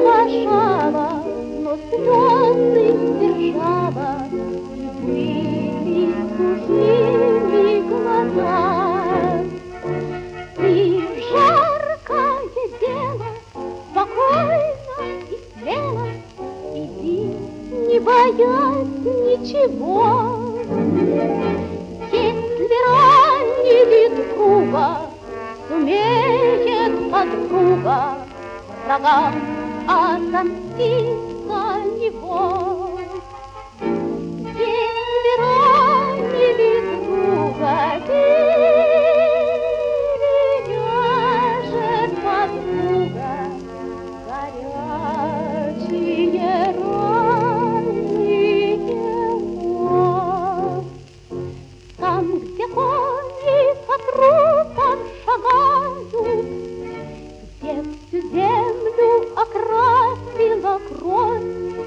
вопрошала, но слезы сдержала, и были сухими глаза. Ты жаркое дело, спокойно и смело иди, не боясь ничего. Если ранили друга, сумеет подруга врагам отомстить за него. Если ранили друга, перевяжет подруга горячие раны его. Там, где кони по трупам шагают, где всю землю окрасила кровь,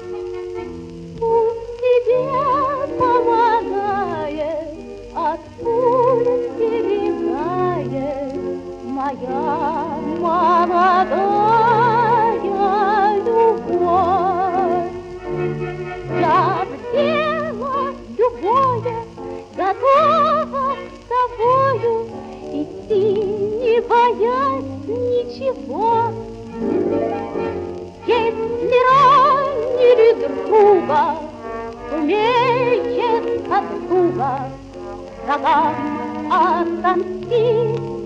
пусть тебе помогает, от пуль берегает моя молодая любовь. Я в дело любое готова с тобою идти, не боясь ничего. Если ранили друга, сумеет подруга врагам отомстить